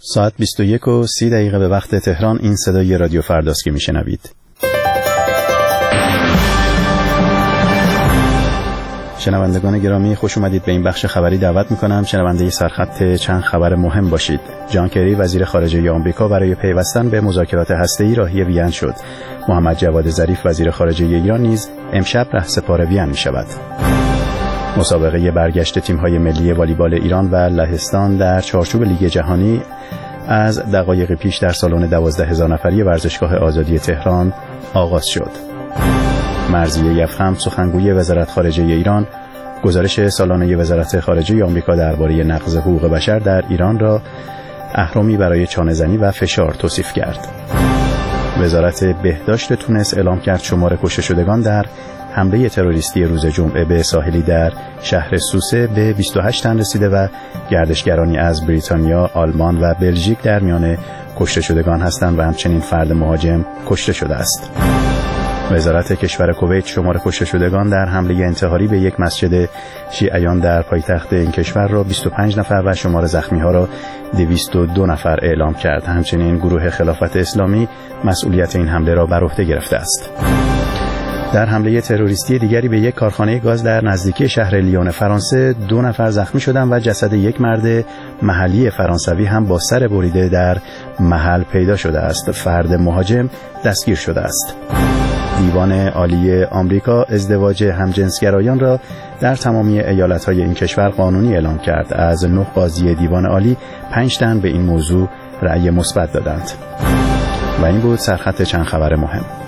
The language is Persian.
ساعت 21:30 به وقت تهران. این صدای رادیو فرداست که میشنوید. شنوندگان گرامی، خوش اومدید به این بخش خبری. دعوت میکنم شنونده سرخط چند خبر مهم باشید. جان کری وزیر خارجه آمریکا برای پیوستن به مذاکرات هسته‌ای راهی وین شد. محمد جواد ظریف وزیر خارجه ایران نیز امشب رهسپار وین میشود. مسابقه برگشت تیم‌های ملی والیبال ایران و لهستان در چارچوب لیگ جهانی از دقایق پیش در سالن 12,000 نفری ورزشگاه آزادی تهران آغاز شد. مرضیه یفخم سخنگوی وزارت خارجه ایران گزارش سالانه وزارت خارجه آمریکا درباره نقض حقوق بشر در ایران را اهرامی برای چانه‌زنی و فشار توصیف کرد. وزارت بهداشت تونس اعلام کرد شمار کشته شدگان در حمله تروریستی روز جمعه به ساحلی در شهر سوسه به 28 تن رسیده و گردشگرانی از بریتانیا، آلمان و بلژیک در میان کشته شدگان هستند و همچنین فرد مهاجم کشته شده است. وزارت کشور کویت شمار کشته شدگان در حمله انتحاری به یک مسجد شیعیان در پایتخت این کشور را 25 نفر و شمار زخمی‌ها را 202 نفر اعلام کرد. همچنین گروه خلافت اسلامی مسئولیت این حمله را بر عهده گرفته است. در حمله تروریستی دیگری به یک کارخانه گاز در نزدیکی شهر لیون فرانسه 2 نفر زخمی شدند و جسد یک مرد محلی فرانسوی هم با سر بریده در محل پیدا شده است. فرد مهاجم دستگیر شده است. دیوان عالی آمریکا ازدواج همجنسگرایان را در تمامی ایالت‌های این کشور قانونی اعلام کرد. از 9 قاضی دیوان عالی 5 تن به این موضوع رأی مثبت دادند. و این بود سرخط چند خبر مهم.